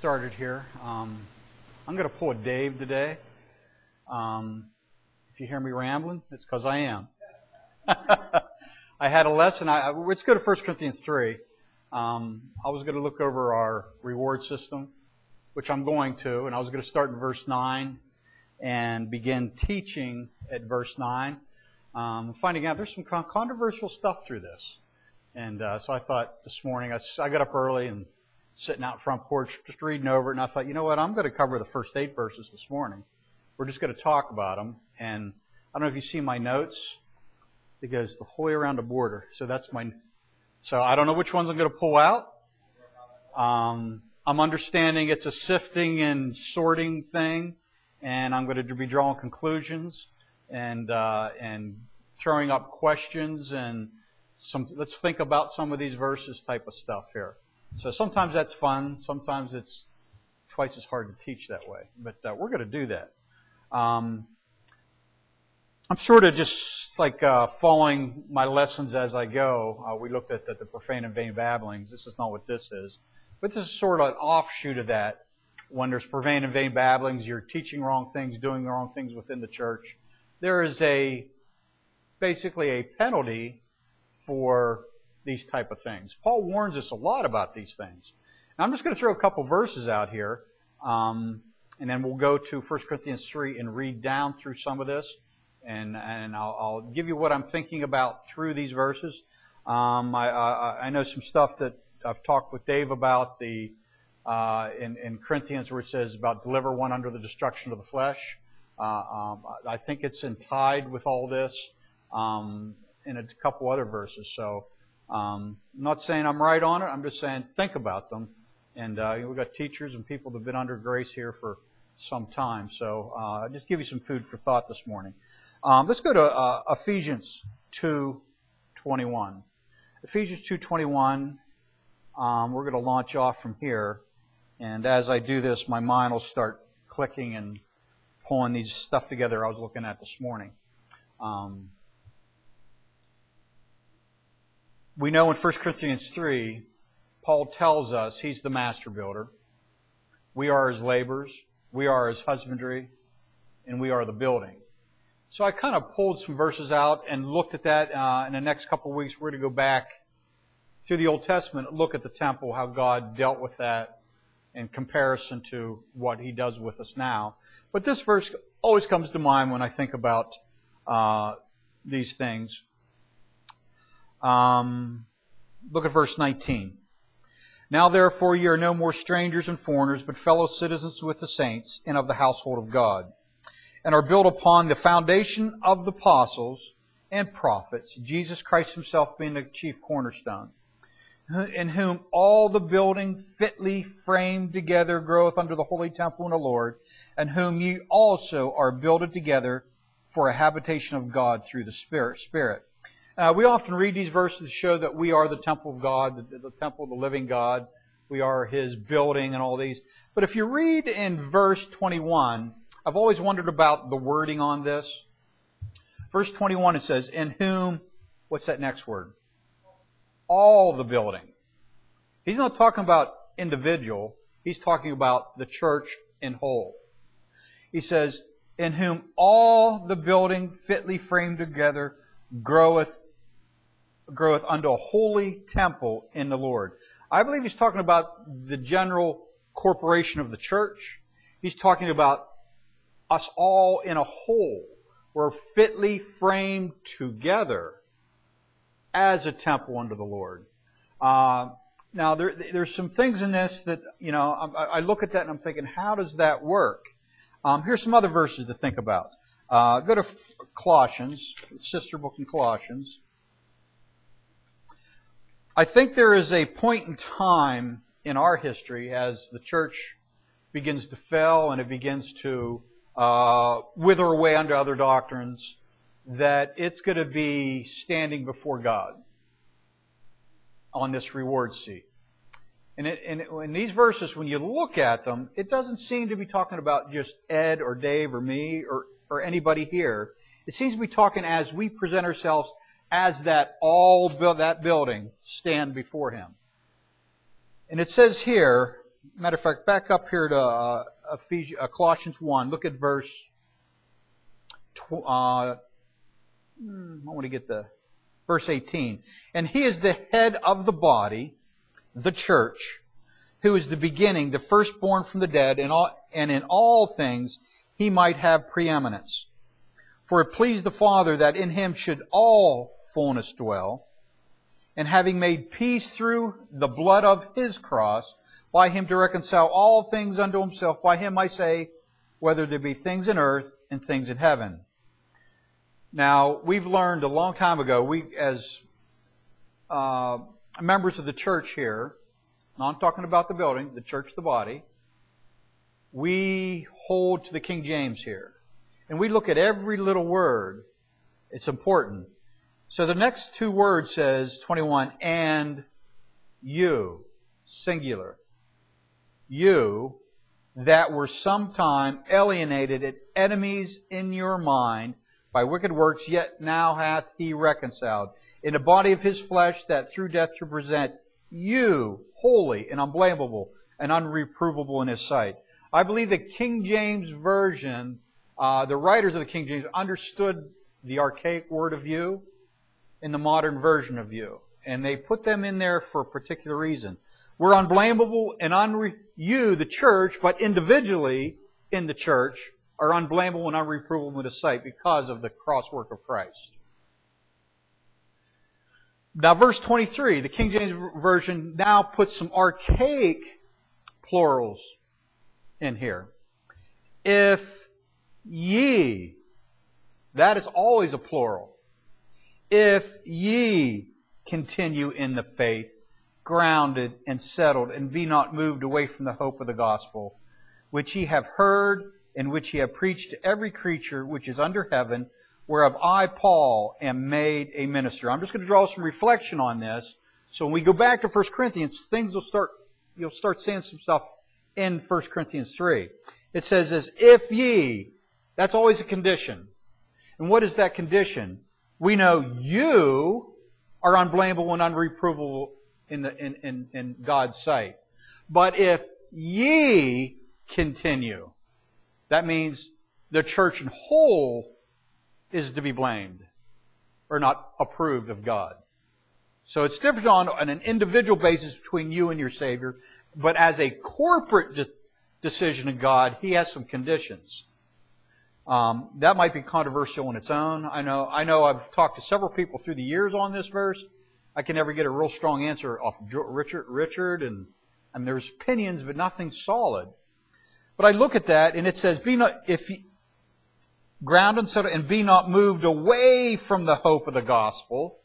started here. I'm going to pull a Dave today. If you hear me rambling, it's because I am. I had a lesson. Let's go to 1 Corinthians 3. I was going to look over our reward system, which I'm going to, and I was going to start in verse 9 and begin teaching at verse 9. Finding out there's some controversial stuff through this. And so I thought this morning, I got up early and sitting out front porch just reading over it, and I thought, you know what, I'm going to cover the first 8 verses this morning. We're just going to talk about them. And I don't know if you see my notes. It goes the whole way around the border. So so I don't know which ones I'm going to pull out. I'm understanding it's a sifting and sorting thing, and I'm going to be drawing conclusions and throwing up questions and let's think about some of these verses type of stuff here. So sometimes that's fun. Sometimes it's twice as hard to teach that way. But we're going to do that. I'm sort of just like following my lessons as I go. We looked at the profane and vain babblings. This is not what this is. But this is sort of an offshoot of that. When there's profane and vain babblings, you're teaching wrong things, doing the wrong things within the church. There is basically a penalty for these type of things. Paul warns us a lot about these things. Now, I'm just going to throw a couple verses out here, and then we'll go to 1 Corinthians 3 and read down through some of this, and I'll give you what I'm thinking about through these verses. I know some stuff that I've talked with Dave about in Corinthians where it says about deliver one under the destruction of the flesh. I think it's tied with all this in a couple other verses. So I'm not saying I'm right on it. I'm just saying think about them. And we've got teachers and people that have been under grace here for some time. So I'll just give you some food for thought this morning. Let's go to Ephesians 2:21. Ephesians 2:21. We're going to launch off from here. And as I do this, my mind will start clicking and pulling these stuff together I was looking at this morning. We know in 1 Corinthians 3, Paul tells us he's the master builder. We are his laborers. We are his husbandry. And we are the building. So I kind of pulled some verses out and looked at that. In the next couple of weeks, we're going to go back through the Old Testament, look at the temple, how God dealt with that in comparison to what he does with us now. But this verse always comes to mind when I think about these things. Look at verse 19. Now therefore ye are no more strangers and foreigners, but fellow citizens with the saints and of the household of God, and are built upon the foundation of the apostles and prophets, Jesus Christ himself being the chief cornerstone, in whom all the building fitly framed together groweth under the holy temple in the Lord, and whom ye also are builded together for a habitation of God through the Spirit. We often read these verses to show that we are the temple of God, the temple of the living God. We are his building and all these. But if you read in verse 21, I've always wondered about the wording on this. Verse 21, it says, in whom, what's that next word? All the building. He's not talking about individual. He's talking about the church in whole. He says, in whom all the building fitly framed together groweth unto a holy temple in the Lord. I believe he's talking about the general corporation of the church. He's talking about us all in a whole. We're fitly framed together as a temple unto the Lord. Now, there's some things in this that, I look at that and I'm thinking, how does that work? Here's some other verses to think about. Go to Colossians, sister book in Colossians. I think there is a point in time in our history as the church begins to fail and it begins to wither away under other doctrines, that it's going to be standing before God on this reward seat. And in these verses, when you look at them, it doesn't seem to be talking about just Ed or Dave or me or anybody here. It seems to be talking as we present ourselves as that building stand before him. And it says here, matter of fact, back up here to Colossians 1. Look at verse. I want to get the verse 18. And He is the head of the body, the church, who is the beginning, the firstborn from the dead, and in all things He might have preeminence. For it pleased the Father that in Him should all fullness dwell, and having made peace through the blood of His cross, by Him to reconcile all things unto Himself. By Him, I say, whether there be things in earth and things in heaven. Now, we've learned a long time ago, we as members of the church here, now I'm talking about the building, the church, the body, we hold to the King James here. And we look at every little word. It's important. So the next two words says, 21, and you, singular. You that were sometime alienated and enemies in your mind by wicked works, yet now hath He reconciled in the body of His flesh, that through death to present you holy and unblameable and unreprovable in His sight. I believe the King James Version, the writers of the King James understood the archaic word of you in the modern version of you. And they put them in there for a particular reason. We're unblameable and you, the church, but individually in the church, are unblameable and unreprovable in His sight because of the cross work of Christ. Now verse 23, the King James Version now puts some archaic plurals in here. If ye, that is always a plural. If ye continue in the faith, grounded and settled, and be not moved away from the hope of the gospel, which ye have heard, and which ye have preached to every creature which is under heaven, whereof I, Paul, am made a minister. I'm just going to draw some reflection on this. So when we go back to 1 Corinthians, you'll start seeing some stuff in 1 Corinthians 3. It says as if ye, that's always a condition. And what is that condition? We know you are unblameable and unreprovable in God's sight. But if ye continue, that means the church in whole is to be blamed or not approved of God. So it's different on an individual basis between you and your Savior, but as a corporate decision of God, He has some conditions. That might be controversial on its own. I know I've talked to several people through the years on this verse. I can never get a real strong answer off Richard, and there's opinions, but nothing solid. But I look at that, and it says, ground and settled, and be not moved away from the hope of the gospel.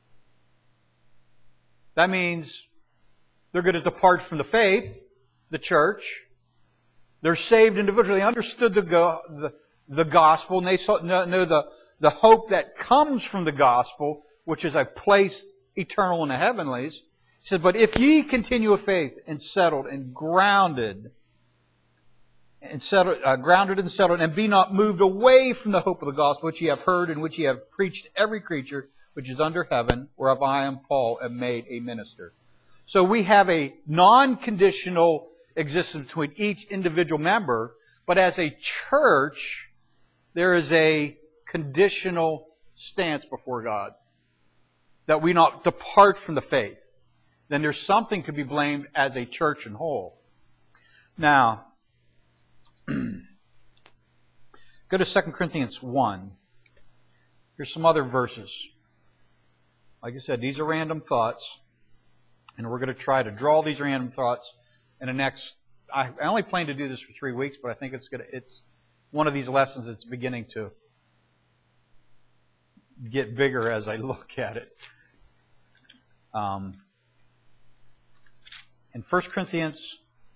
That means they're going to depart from the faith, the church. They're saved individually. They understood the gospel, and they know the hope that comes from the gospel, which is a place eternal in the heavenlies. He said, but if ye continue of faith and settled and grounded and settled, and be not moved away from the hope of the gospel which ye have heard and which ye have preached to every creature which is under heaven, whereof I am Paul, am made a minister. So we have a non-conditional existence between each individual member, but as a church, there is a conditional stance before God, that we not depart from the faith. Then there's something to be blamed as a church in whole. Now, go to 2 Corinthians 1. Here's some other verses. Like I said, these are random thoughts. And we're going to try to draw these random thoughts in the next... I only plan to do this for 3 weeks, but I think it's one of these lessons that's beginning to get bigger as I look at it. In 2 Corinthians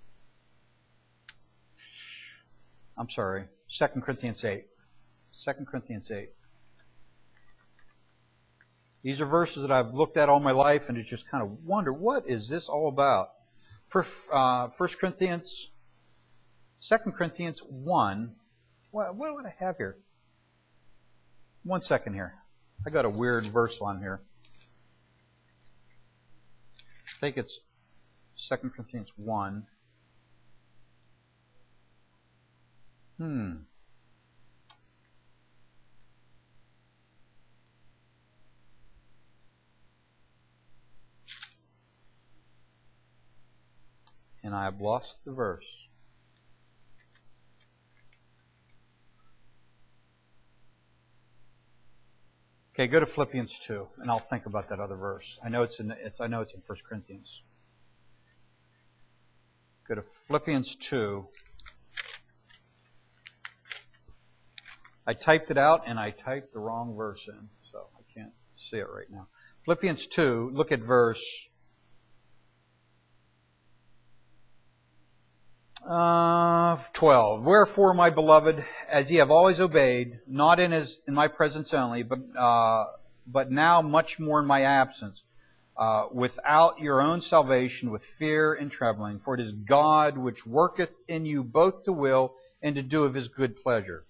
8. 2 Corinthians 8. These are verses that I've looked at all my life and just kind of wonder, what is this all about? 2 Corinthians 1. What would I have here? 1 second here. I got a weird verse on here. I think it's 2 Corinthians 1. And I have lost the verse. Okay, go to Philippians 2, and I'll think about that other verse. I know it's in 1 Corinthians. Go to Philippians 2. I typed it out, and I typed the wrong verse in, so I can't see it right now. Philippians 2, look at verse 12. Wherefore, my beloved, as ye have always obeyed, not in my presence only, but now much more in my absence, without your own salvation, with fear and trembling, for it is God which worketh in you both to will and to do of His good pleasure.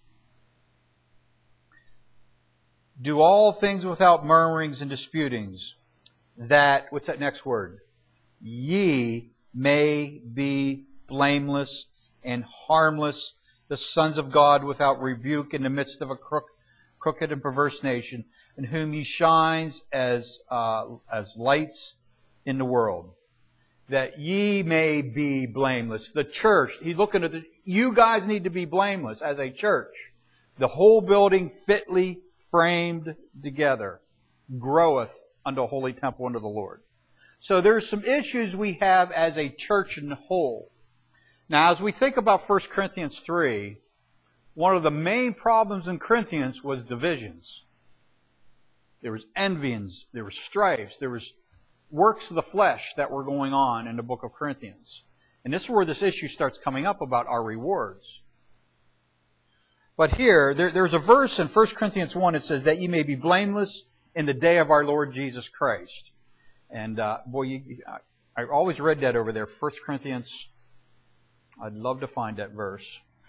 Do all things without murmurings and disputings, that, what's that next word? Ye may be blameless and harmless, the sons of God without rebuke in the midst of a crooked and perverse nation, in whom ye shines as lights in the world. That ye may be blameless. The church, he's looking at you guys need to be blameless as a church. The whole building fitly framed together groweth unto a holy temple unto the Lord. So there's some issues we have as a church in whole. Now, as we think about 1 Corinthians 3, one of the main problems in Corinthians was divisions. There was envyings, there was strifes, there was works of the flesh that were going on in the book of Corinthians. And this is where this issue starts coming up about our rewards. But here, there's a verse in 1 Corinthians 1 that says, that ye may be blameless in the day of our Lord Jesus Christ. And I always read that over there, 1 Corinthians. I'd love to find that verse.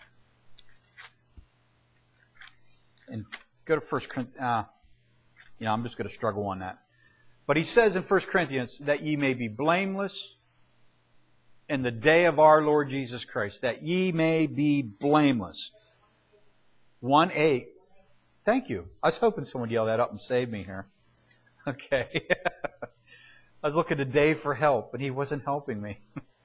And go to 1 Corinthians. I'm just going to struggle on that. But he says in 1 Corinthians, that ye may be blameless in the day of our Lord Jesus Christ. That ye may be blameless. 1:8. Thank you. I was hoping someone would yell that up and save me here. Okay. I was looking to Dave for help, but he wasn't helping me.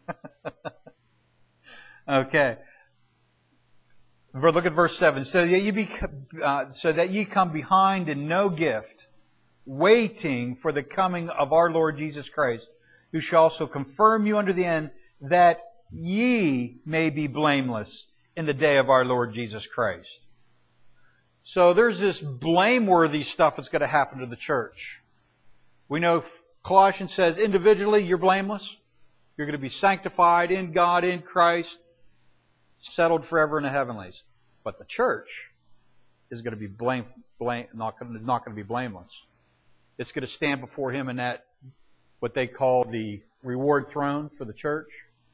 Okay. Look at verse 7. So that ye come behind in no gift, waiting for the coming of our Lord Jesus Christ, who shall also confirm you unto the end, that ye may be blameless in the day of our Lord Jesus Christ. So there's this blameworthy stuff that's going to happen to the church. We know Colossians says individually you're blameless. You're going to be sanctified in God, in Christ, settled forever in the heavenlies. But the church is going to be not going to be blameless. It's going to stand before Him in that, what they call the reward throne for the church.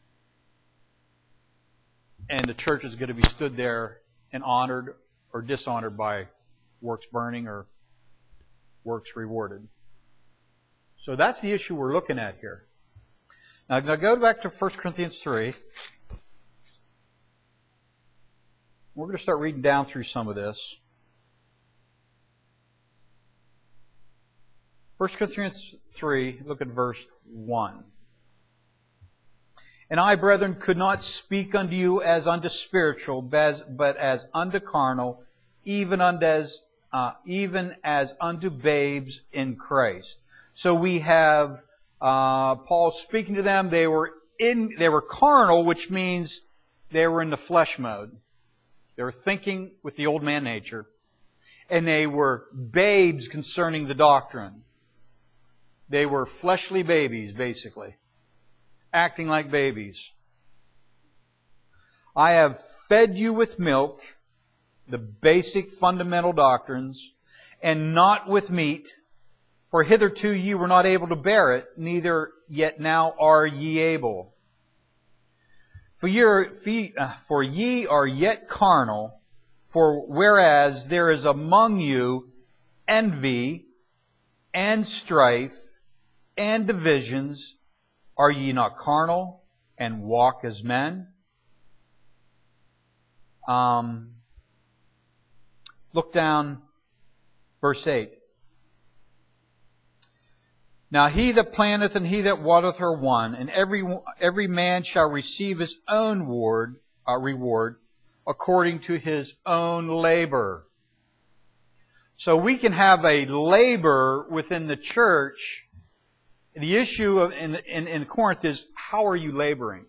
And the church is going to be stood there and honored or dishonored by works burning or works rewarded. So that's the issue we're looking at here. Now go back to 1 Corinthians 3. We're going to start reading down through some of this. 1 Corinthians 3, look at verse 1. And I, brethren, could not speak unto you as unto spiritual, but as unto carnal, even as unto babes in Christ. So we have Paul speaking to them. They were carnal, which means they were in the flesh mode. They were thinking with the old man nature. And they were babes concerning the doctrine. They were fleshly babies, basically. Acting like babies. I have fed you with milk, the basic fundamental doctrines, and not with meat, for hitherto ye were not able to bear it, neither yet now are ye able. For ye are yet carnal, for whereas there is among you envy and strife and divisions, are ye not carnal and walk as men? Look down, verse 8. Now he that planteth and he that watereth are one, and every man shall receive his own reward according to his own labor. So we can have a labor within the church. The issue in Corinth is, how are you laboring?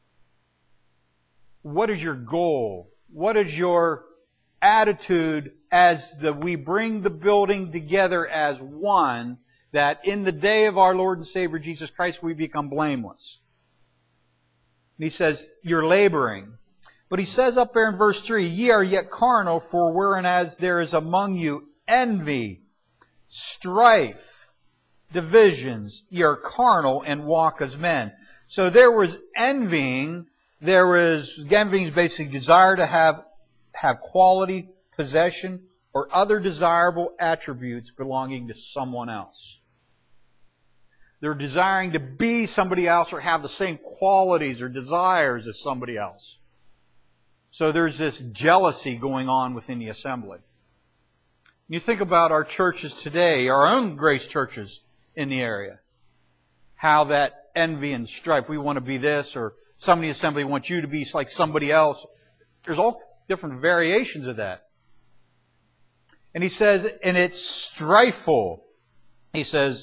What is your goal? What is your attitude as we bring the building together as one, that in the day of our Lord and Savior Jesus Christ we become blameless? And he says, you're laboring. But he says up there in verse 3, ye are yet carnal, for whereas there is among you envy, strife, divisions, ye are carnal and walk as men. So there was envying. Envying is basically desire to have quality, possession, or other desirable attributes belonging to someone else. They're desiring to be somebody else or have the same qualities or desires as somebody else. So there's this jealousy going on within the assembly. You think about our churches today, our own grace churches in the area. How that envy and strife, we want to be this, or somebody in the assembly wants you to be like somebody else. There's all different variations of that. And he says, and it's strifeful. He says,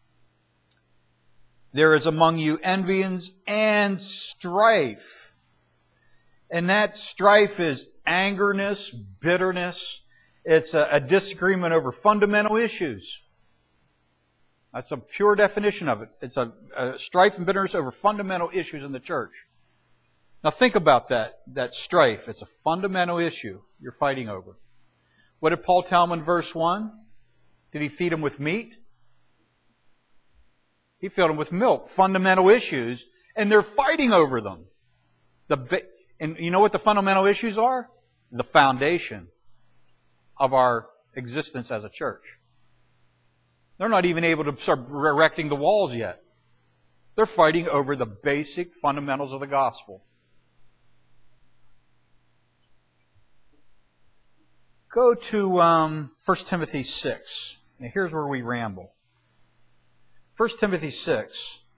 there is among you envyings and strife. And that strife is angerness, bitterness. It's a disagreement over fundamental issues. That's a pure definition of it. It's a strife and bitterness over fundamental issues in the church. Now think about that strife. It's a fundamental issue you're fighting over. What did Paul tell them in verse 1? Did he feed them with meat? He filled them with milk. Fundamental issues. And they're fighting over them. And you know what the fundamental issues are? The foundation of our existence as a church. They're not even able to start erecting the walls yet. They're fighting over the basic fundamentals of the gospel. Go to 1 Timothy 6. Now here's where we ramble. 1 Timothy 6.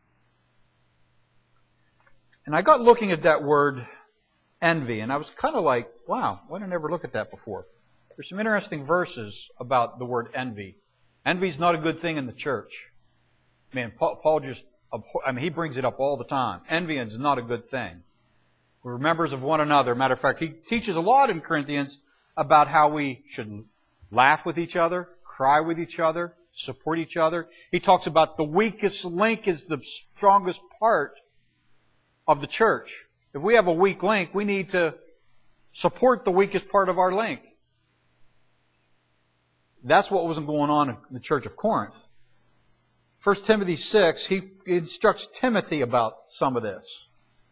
And I got looking at that word envy, and I was kind of like, wow, why did I never look at that before? There's some interesting verses about the word envy. Envy is not a good thing in the church. Man, Paul he brings it up all the time. Envy is not a good thing. We're members of one another. Matter of fact, he teaches a lot in Corinthians about how we should laugh with each other, cry with each other, support each other. He talks about the weakest link is the strongest part of the church. If we have a weak link, we need to support the weakest part of our link. That's what wasn't going on in the church of Corinth. 1 Timothy 6, he instructs Timothy about some of this.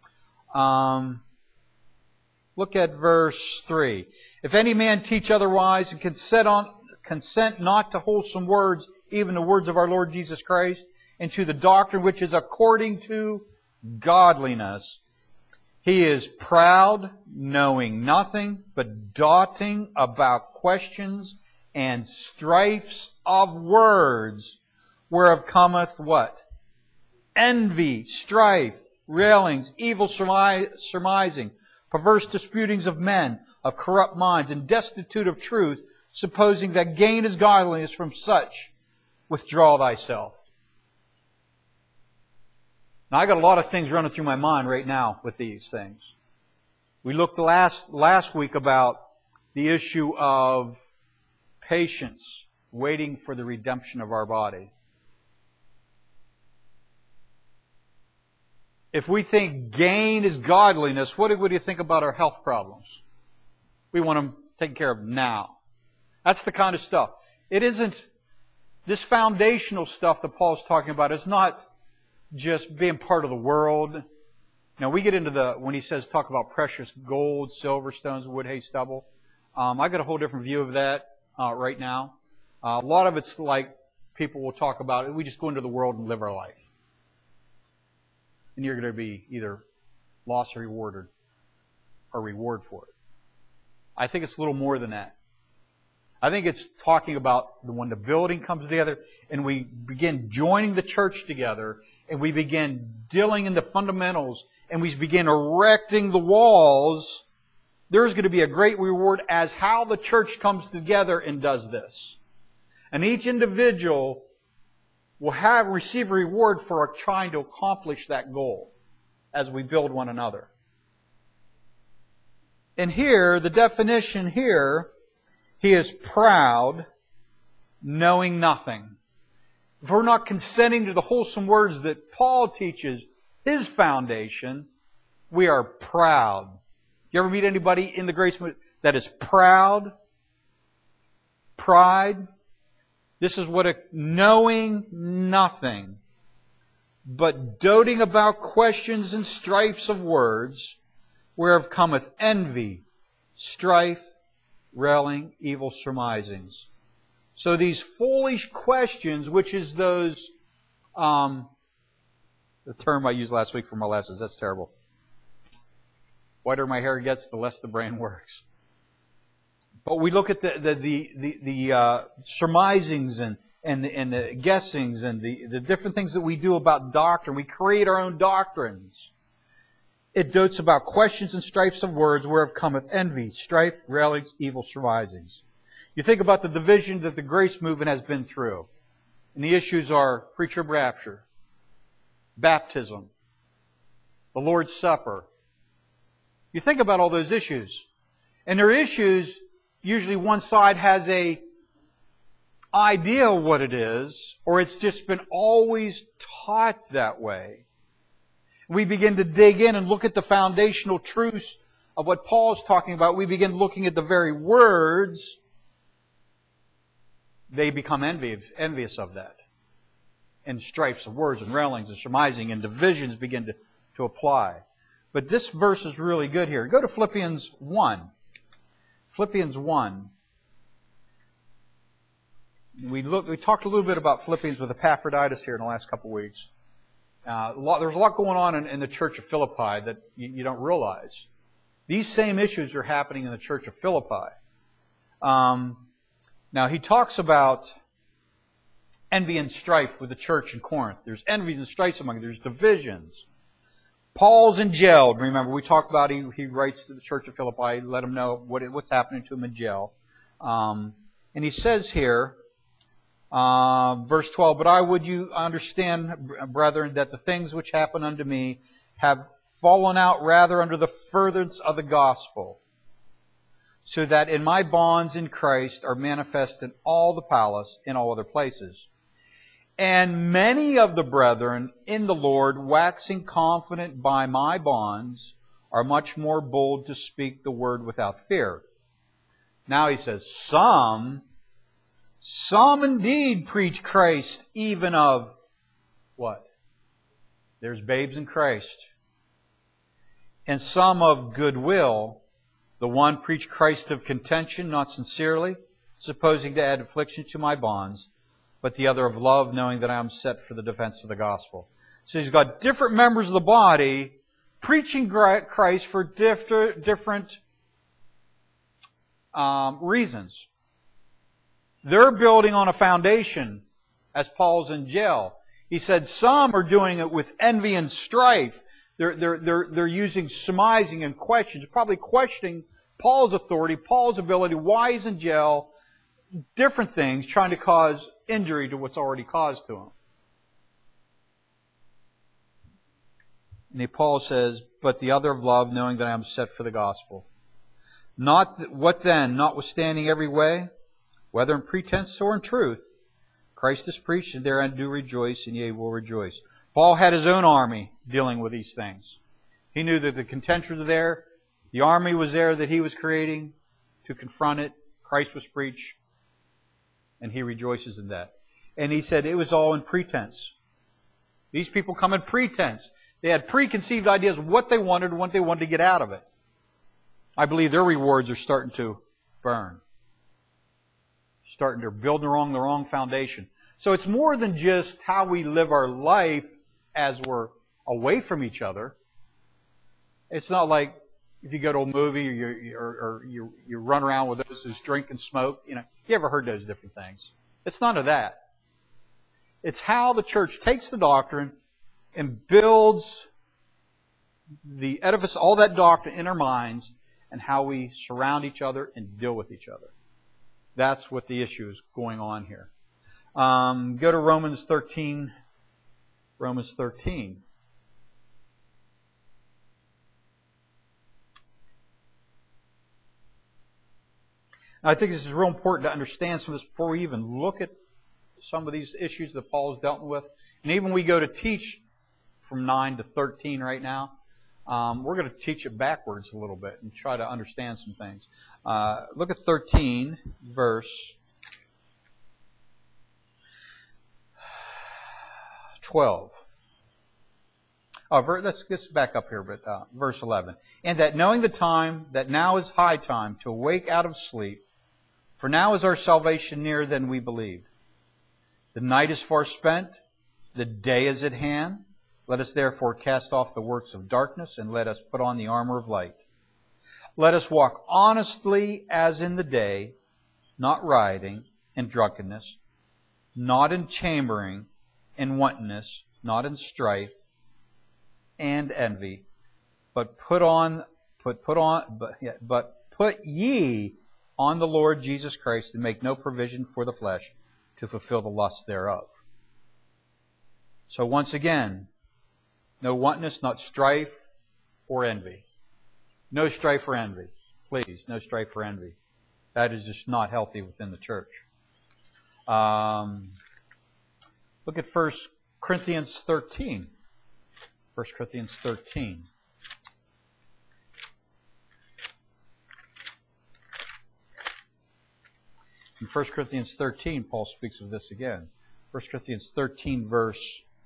Look at verse 3. If any man teach otherwise and consent not to wholesome words, even the words of our Lord Jesus Christ, and to the doctrine which is according to godliness, he is proud, knowing nothing, but doting about questions and strifes of words, whereof cometh what? Envy, strife, railings, evil surmising, perverse disputings of men, of corrupt minds, and destitute of truth, supposing that gain is godliness. From such withdraw thyself. Now I got a lot of things running through my mind right now with these things. We looked last week about the issue of patience, waiting for the redemption of our body. If we think gain is godliness, what do you think about our health problems? We want them taken care of now. That's the kind of stuff. It isn't, this foundational stuff that Paul's talking about is not just being part of the world. Now we get into when he says talk about precious gold, silver, stones, wood, hay, stubble. I got a whole different view of that right now. A lot of it's like people will talk about it. We just go into the world and live our life. And you're going to be either lost or rewarded or reward for it. I think it's a little more than that. I think it's talking about when the building comes together and we begin joining the church together and we begin dealing in the fundamentals and we begin erecting the walls, there's going to be a great reward as how the church comes together and does this. And each individual will receive a reward for trying to accomplish that goal as we build one another. And here, the definition here, he is proud, knowing nothing. If we're not consenting to the wholesome words that Paul teaches, his foundation, we are proud. You ever meet anybody in the grace movement that is proud? Pride? This is what knowing nothing, but doting about questions and strifes of words, whereof cometh envy, strife, railing, evil surmisings. So these foolish questions, which is those, the term I used last week for my lessons, that's terrible. The whiter my hair gets, the less the brain works. But we look at the surmisings and the guessings and the different things that we do about doctrine. We create our own doctrines. It dotes about questions and strifes of words, whereof cometh envy, strife, railings, evil surmisings. You think about the division that the grace movement has been through. And the issues are pre-trib rapture, baptism, the Lord's Supper. You think about all those issues. And they're issues, usually one side has a idea of what it is, or it's just been always taught that way. We begin to dig in and look at the foundational truths of what Paul is talking about. We begin looking at the very words. They become envious of that. And strifes of words and railings and surmising and divisions begin to apply. But this verse is really good here. Go to Philippians 1. Philippians 1. We talked a little bit about Philippians with Epaphroditus here in the last couple of weeks. There's a lot going on in the church of Philippi that you don't realize. These same issues are happening in the church of Philippi. Now, he talks about envy and strife with the church in Corinth. There's envy and strife among them. There's divisions. Paul's in jail. Remember, we talked about he writes to the church of Philippi, let them know what's happening to him in jail. And he says here, verse 12, but I would you understand, brethren, that the things which happen unto me have fallen out rather under the furtherance of the gospel, so that in my bonds in Christ are manifest in all the palace, in all other places. And many of the brethren in the Lord, waxing confident by my bonds, are much more bold to speak the word without fear. Now he says, some indeed preach Christ, even of what? There's babes in Christ. And some of goodwill. The one preached Christ of contention, not sincerely, supposing to add affliction to my bonds, but the other of love, knowing that I am set for the defense of the gospel. So he's got different members of the body preaching Christ for different reasons. They're building on a foundation as Paul's in jail. He said some are doing it with envy and strife. They're using surmising and questions, probably questioning Paul's authority, Paul's ability, why he's in jail, different things, trying to cause injury to what's already caused to him. And Paul says, but the other of love, knowing that I am set for the gospel. What then? Notwithstanding every way, whether in pretense or in truth, Christ is preached, and therein do rejoice, and ye will rejoice. Paul had his own army dealing with these things. He knew that the contentions were there. The army was there that he was creating to confront it. Christ was preached, and he rejoices in that. And he said it was all in pretense. These people come in pretense. They had preconceived ideas of what they wanted and what they wanted to get out of it. I believe their rewards are starting to burn. They're building the wrong foundation. So it's more than just how we live our life as we're away from each other. It's not like if you go to a movie or you run around with those who drink and smoke, you ever heard those different things? It's none of that. It's how the church takes the doctrine and builds the edifice, all that doctrine in our minds, and how we surround each other and deal with each other. That's what the issue is going on here. Go to Romans 13. Romans 13. I think this is real important to understand some of this before we even look at some of these issues that Paul is dealt with. And even we go to teach from 9 to 13 right now, we're going to teach it backwards a little bit and try to understand some things. Look at 13, verse 12. Let's back up here, but verse 11. And that knowing the time, that now is high time to awake out of sleep, for now is our salvation nearer than we believed. The night is far spent, the day is at hand. Let us therefore cast off the works of darkness, and let us put on the armor of light. Let us walk honestly as in the day, not rioting and drunkenness, not in chambering and wantonness, not in strife and envy, but put ye on the Lord Jesus Christ, and make no provision for the flesh to fulfill the lust thereof. So once again, no wantonness, not strife or envy. No strife or envy. Please, no strife or envy. That is just not healthy within the church. Look at 1 Corinthians 13. 1 Corinthians 13. In 1 Corinthians 13, Paul speaks of this again. 1 Corinthians 13, verse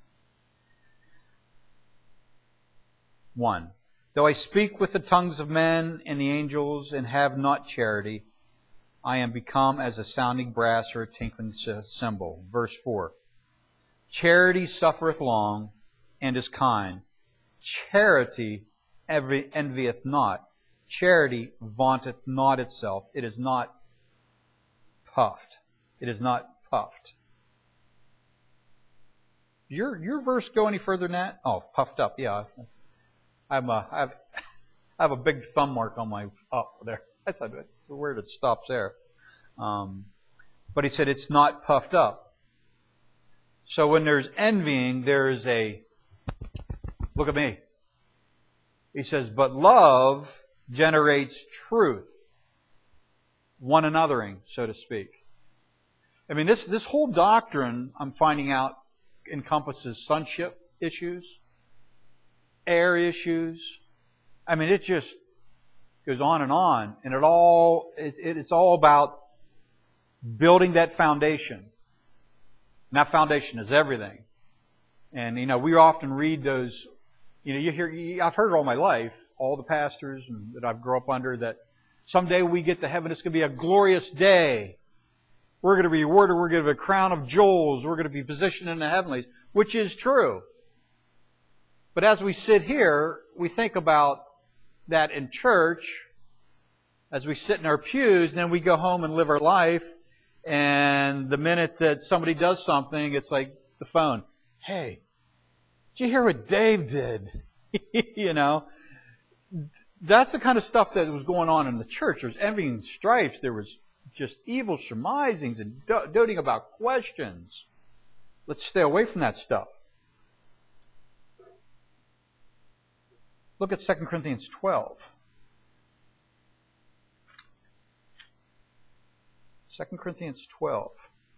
1. Though I speak with the tongues of men and the angels and have not charity, I am become as a sounding brass or a tinkling cymbal. Verse 4. Charity suffereth long and is kind. Charity envieth not. Charity vaunteth not itself. It is not puffed. It is not puffed. Does your verse go any further than that? Oh, puffed up. Yeah. I have a big thumb mark on my up there. That's the word that stops there. But he said it's not puffed up. So when there's envying, there's a, look at me. He says, but love generates truth. One anothering, so to speak. I mean, this whole doctrine, I'm finding out, encompasses sonship issues, heir issues. I mean, it just goes on, and it's all about building that foundation. And that foundation is everything. And we often read those. I've heard it all my life, all the pastors that I've grown up under, that someday we get to heaven, it's going to be a glorious day. We're going to be rewarded. We're going to have a crown of jewels. We're going to be positioned in the heavenlies, which is true. But as we sit here, we think about that in church, as we sit in our pews, and then we go home and live our life, and the minute that somebody does something, it's like the phone. Hey, did you hear what Dave did? That's the kind of stuff that was going on in the church. There was envy and strife. There was just evil surmisings and doting about questions. Let's stay away from that stuff. Look at 2 Corinthians 12. 2 Corinthians 12.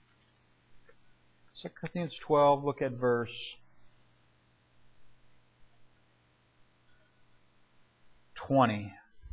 2 Corinthians 12, look at verse 20.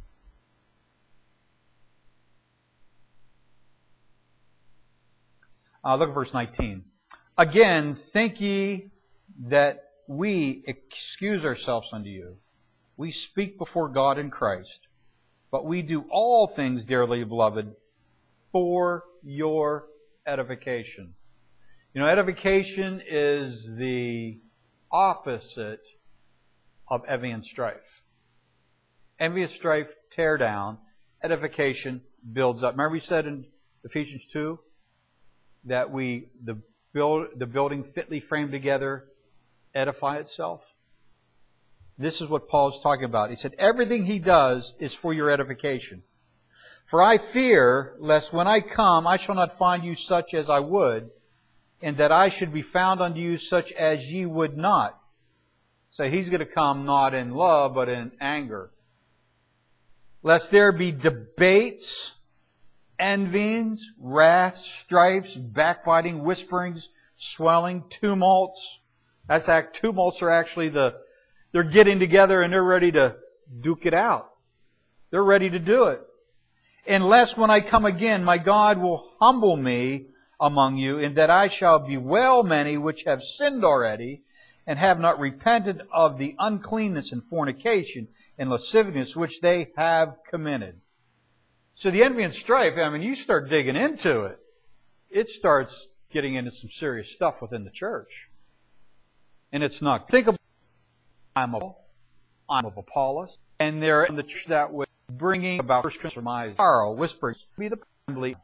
Look at verse 19. Again, think ye that we excuse ourselves unto you. We speak before God in Christ, but we do all things, dearly beloved, for your edification. Edification is the opposite of envy and strife. Envy and strife tear down. Edification builds up. Remember we said in Ephesians 2 that the building fitly framed together edify itself? This is what Paul's talking about. He said, everything he does is for your edification. For I fear, lest when I come, I shall not find you such as I would, and that I should be found unto you such as ye would not. So he's going to come not in love, but in anger. Lest there be debates, envyings, wrath, strifes, backbiting, whisperings, swelling, tumults. Tumults are actually they're getting together and they're ready to duke it out. They're ready to do it. Unless when I come again, my God will humble me among you, in that I shall bewail many which have sinned already, and have not repented of the uncleanness and fornication and lasciviousness which they have committed. So the envy and strife, you start digging into it. It starts getting into some serious stuff within the church. And it's not. Think of I'm of Apollos, and they're in the church that was bringing about first surmise, sorrow, whispering, be the believe.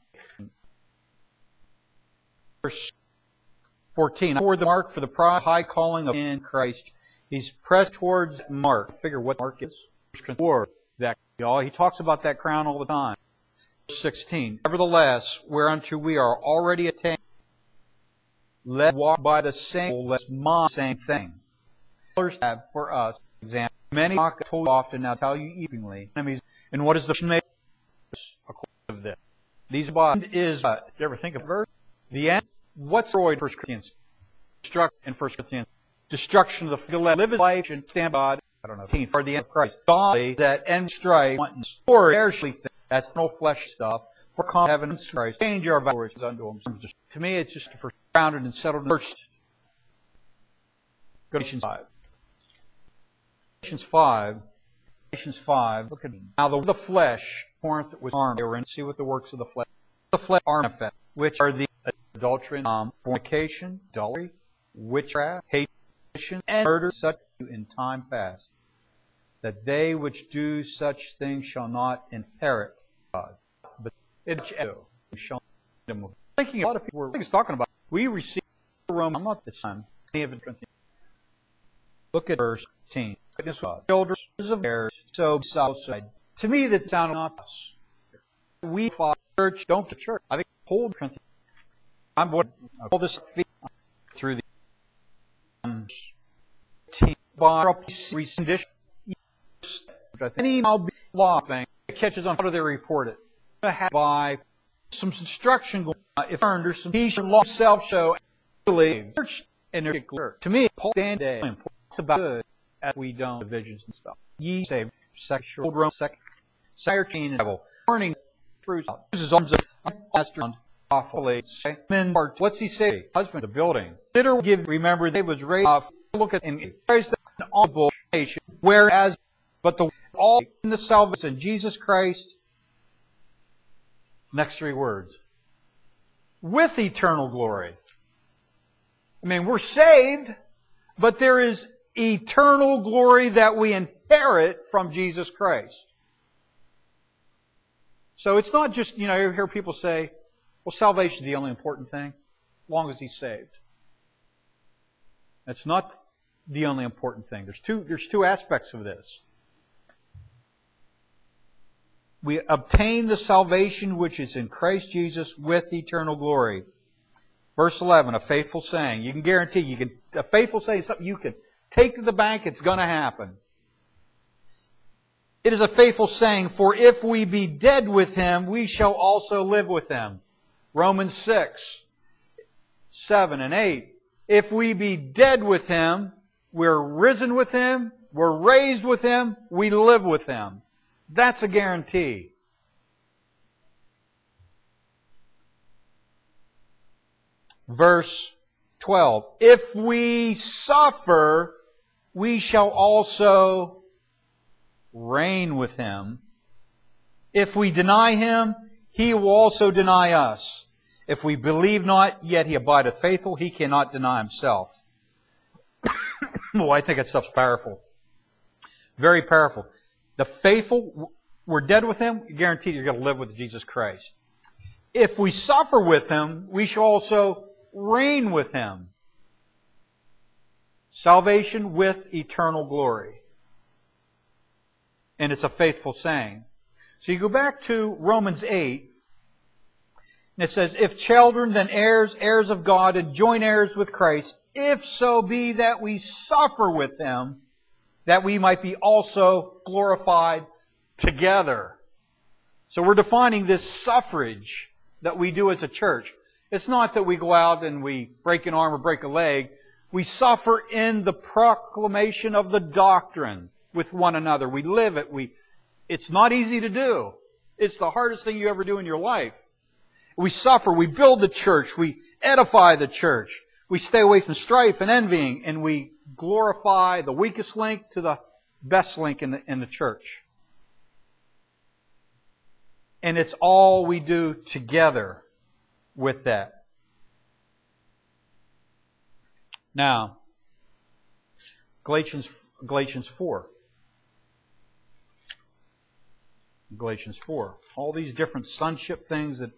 Verse 14. For the mark for the high calling of in Christ, he's pressed towards mark. Figure what mark is. Or that he talks about that crown all the time. Verse 16. Nevertheless, whereunto we are already attained, let walk by the same thing. Others have for us example. Many mock told often, now tell you evenly. Enemies. And what is the made according to this? These bodies is you ever think of verse? The end. What's Freud 1 Corinthians? In 1 Corinthians. Destruction of the live his life and stand God. I don't know. For the end of Christ. God that end strife or airshly thing. That's no flesh stuff. For common heaven and Christ. Change our vows unto him. To me, it's just grounded and settled in the first. Galatians 5. Galatians 5. Look at me. Now the flesh, Corinth was armed. They were in. See what the works of the flesh. The flesh are manifest, which are the adultery, fornication, adultery, witchcraft, hatred, and murder, such in time past, that they which do such things shall not inherit God. But it shall. Thinking a lot of people were talking about. We receive Rome. I'm not the son. Look at verse 15. Children of heirs, so outside. To me, that sounded not us. We follow church, don't get church. I think hold Corinthians. I'm going to hold this through the team bar rescindition. Any law thing it catches on. How do they report it? By some instruction going on. If there's some teacher law self show church and they're clear. To me, Paul stand day it's about good as we don't divisions and stuff. Ye save sexual Rome second chain level. Warning fruits uses arms of pastor on awfully. Men what's he say? Husband of the building. Consider give remember they was raised off. Look at in Christ the honorable nation. Whereas but the all in the salvation in Jesus Christ. Next three words. With eternal glory. We're saved, but there is eternal glory that we inherit from Jesus Christ. So it's not just, you hear people say, well, salvation is the only important thing, as long as he's saved. That's not the only important thing. There's two aspects of this. We obtain the salvation which is in Christ Jesus with eternal glory. Verse 11, a faithful saying. You can guarantee, a faithful saying is something you can take to the bank, it's going to happen. It is a faithful saying, for if we be dead with Him, we shall also live with Him. Romans 6, 7 and 8. If we be dead with Him, we're risen with Him, we're raised with Him, we live with Him. That's a guarantee. Verse 12. If we suffer, we shall also reign with Him. If we deny Him, He will also deny us. If we believe not, yet He abideth faithful, He cannot deny Himself. I think that stuff's powerful. Very powerful. The faithful, we're dead with Him, guaranteed you're going to live with Jesus Christ. If we suffer with Him, we shall also reign with Him. Salvation with eternal glory. And it's a faithful saying. So you go back to Romans 8, and it says, if children, then heirs, heirs of God, and joint heirs with Christ, if so be that we suffer with Him, that we might be also glorified together. So we're defining this suffrage that we do as a church. It's not that we go out and we break an arm or break a leg. We suffer in the proclamation of the doctrine with one another. We live it. It's not easy to do. It's the hardest thing you ever do in your life. We suffer. We build the church. We edify the church. We stay away from strife and envying, and we glorify the weakest link to the best link in the church. And it's all we do together with that. Now, Galatians 4. Galatians 4. All these different sonship things that,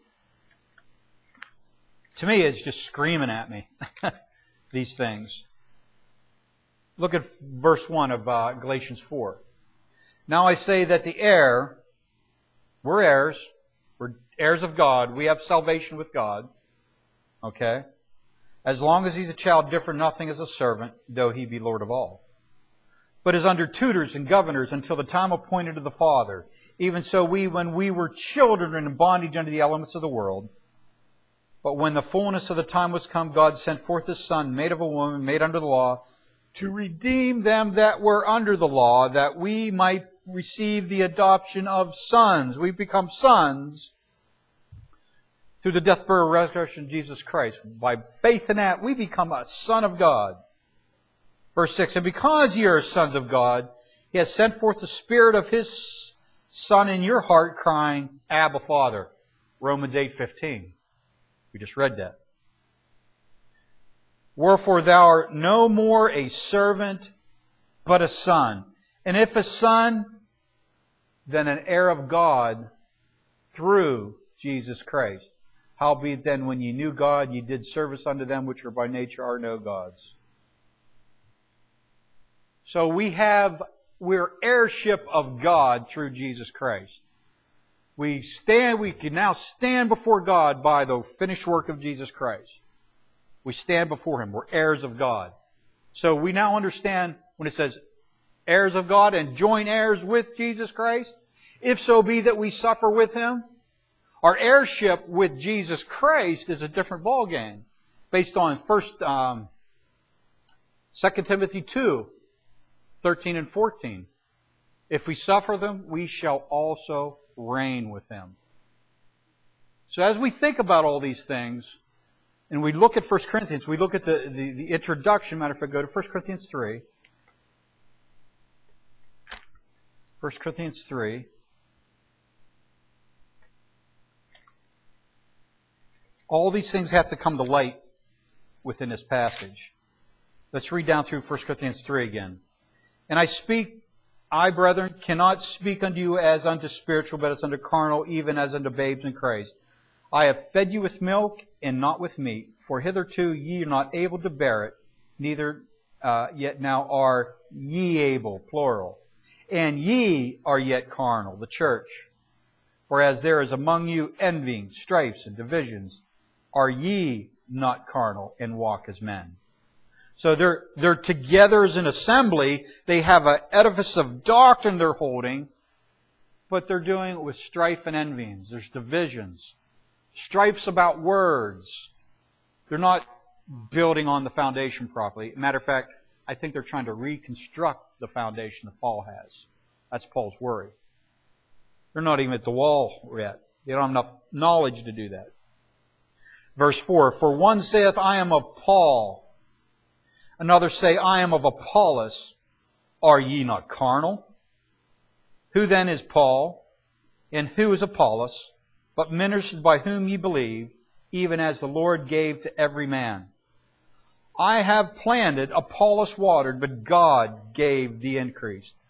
to me, it's just screaming at me. These things. Look at verse 1 of Galatians 4. Now I say that the heir, we're heirs of God, we have salvation with God, okay? As long as he's a child, differ nothing as a servant, though he be Lord of all. But is under tutors and governors until the time appointed to the Father. Even so we, when we were children, were in bondage under the elements of the world. But when the fullness of the time was come, God sent forth His Son, made of a woman, made under the law, to redeem them that were under the law, that we might receive the adoption of sons. We become sons through the death, burial, resurrection of Jesus Christ. By faith in that, we become a son of God. Verse 6, and because ye are sons of God, He has sent forth the Spirit of His Son in your heart, crying, Abba, Father. Romans 8:15. We just read that. Wherefore thou art no more a servant, but a son. And if a son, then an heir of God through Jesus Christ. Howbeit then, when ye knew God, ye did service unto them which are by nature are no gods. So we're heirship of God through Jesus Christ. We can now stand before God by the finished work of Jesus Christ. We stand before Him. We're heirs of God. So we now understand when it says heirs of God and joint heirs with Jesus Christ, if so be that we suffer with Him. Our heirship with Jesus Christ is a different ballgame, based on 2 Timothy 2, 13 and 14. If we suffer them, we shall also reign with Him. So as we think about all these things, and we look at 1 Corinthians, we look at the introduction. Matter of fact, go to 1 Corinthians 3. 1 Corinthians 3. All these things have to come to light within this passage. Let's read down through 1 Corinthians 3 again. And I, brethren, cannot speak unto you as unto spiritual, but as unto carnal, even as unto babes in Christ. I have fed you with milk, and not with meat, for hitherto ye are not able to bear it, neither yet now are ye able, plural. And ye are yet carnal, the church. Whereas there is among you envying, strifes, and divisions, are ye not carnal, and walk as men? So they're together as an assembly. They have an edifice of doctrine they're holding, but they're doing it with strife and envyings. There's divisions. Strifes about words. They're not building on the foundation properly. Matter of fact, I think they're trying to reconstruct the foundation that Paul has. That's Paul's worry. They're not even at the wall yet. They don't have enough knowledge to do that. Verse 4, for one saith, I am of Paul. Another say, I am of Apollos. Are ye not carnal? Who then is Paul? And who is Apollos? But ministers by whom ye believe, even as the Lord gave to every man. I have planted, Apollos watered, but God gave the increase.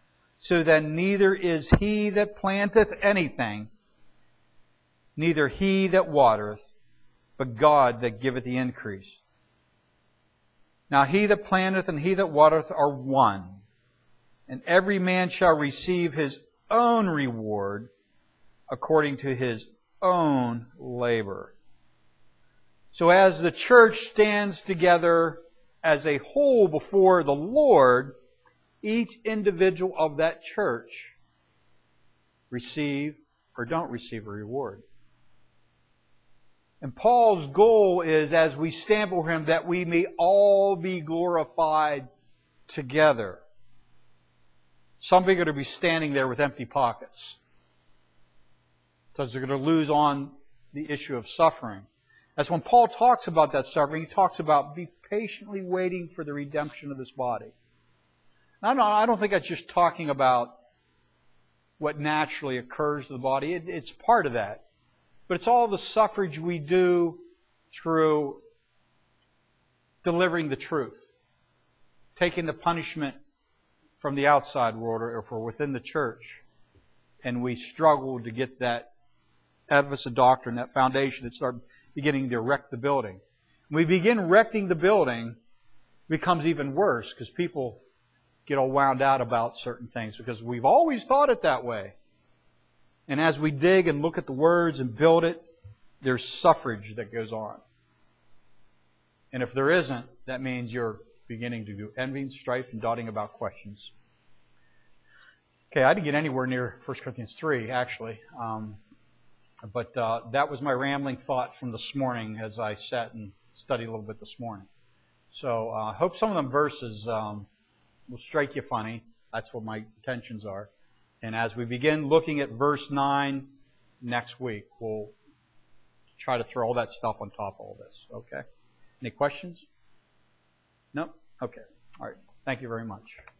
So then neither is he that planteth anything, neither he that watereth, but God that giveth the increase. Now he that planteth and he that watereth are one, and every man shall receive his own reward according to his own labor. So as the church stands together as a whole before the Lord, each individual of that church receive or don't receive a reward. And Paul's goal is, as we stand before Him, that we may all be glorified together. Some are going to be standing there with empty pockets, because they're going to lose on the issue of suffering. That's when Paul talks about that suffering. He talks about be patiently waiting for the redemption of this body. I don't think that's just talking about what naturally occurs to the body. It's part of that. But it's all the suffrage we do through delivering the truth, taking the punishment from the outside world, or if we're within the church, and we struggle to get that edifice of doctrine, that foundation, that start beginning to erect the building. When we begin erecting the building, it becomes even worse, because people get all wound out about certain things, because we've always taught it that way. And as we dig and look at the words and build it, there's suffrage that goes on. And if there isn't, that means you're beginning to do envying, strife, and dotting about questions. Okay, I didn't get anywhere near 1 Corinthians 3, actually. But that was my rambling thought from this morning as I sat and studied a little bit this morning. So I hope some of them verses will strike you funny. That's what my intentions are. And as we begin looking at verse 9 next week, we'll try to throw all that stuff on top of all this. Okay? Any questions? No? Okay. All right. Thank you very much.